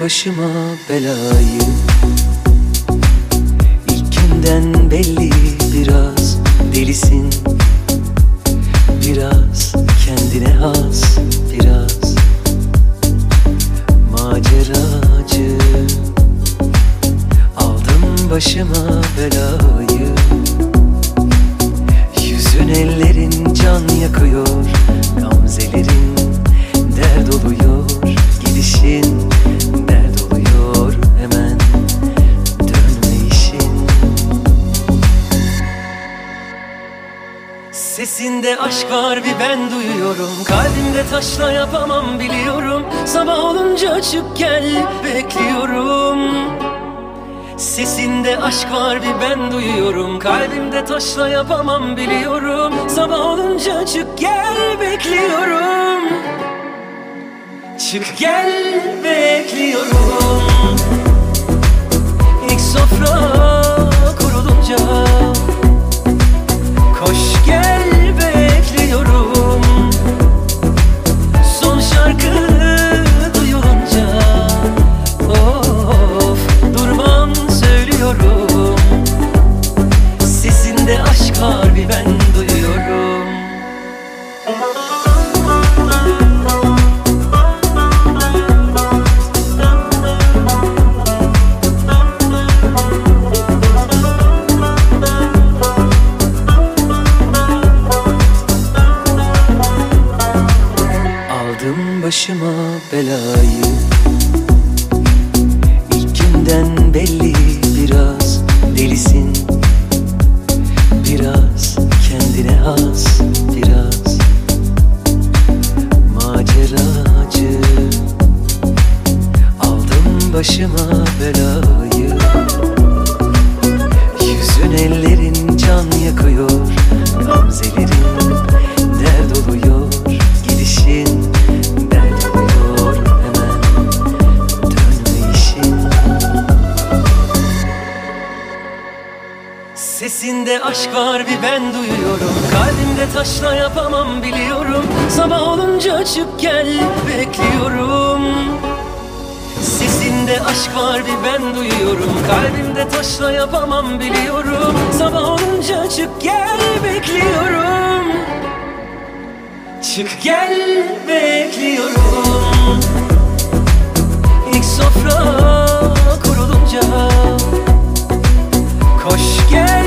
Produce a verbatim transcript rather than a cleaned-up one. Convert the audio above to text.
başıma belayı. İlkinden belli biraz delisin, biraz kendine has, biraz maceracı. Aldım başıma belayı. Yüzün ellerin can yakıyor, gamzelerin dert oluyor, gidişin dert oluyor, hemen dönme işin. Sesinde aşk var bir ben duyuyorum, kalbimde taşla yapamam biliyorum. Sabah olunca açıp gel bekliyorum. Sesinde aşk var bir ben duyuyorum, kalbimde taşla yapamam biliyorum. Sabah olunca çık gel bekliyorum. Çık gel bekliyorum. İlk sofra kurulunca koş gel bekliyorum. Son şarkı duyulunca of durmam söylüyorum. Sesinde aşk var bir ben duyuyorum. Aldım başıma belayı. İlkinden belli biraz delisin, biraz kendine has, biraz maceracı. Aldım başıma belayı. Yüzün ellerin can yakıyor, gamzelerin dert oluyor, gidişin dert oluyor, hemen dönme işin. Sesinde aşk var bir ben duyuyorum, kalbimde taşla yapamam biliyorum. Sabah olunca açıp gel bekliyorum. Sesinde aşk var bir ben duyuyorum, kalbimde taşla yapamam biliyorum. Sabah olunca açıp gel bekliyorum. Çık gel bekliyorum. İlk sofra kurulunca koş gel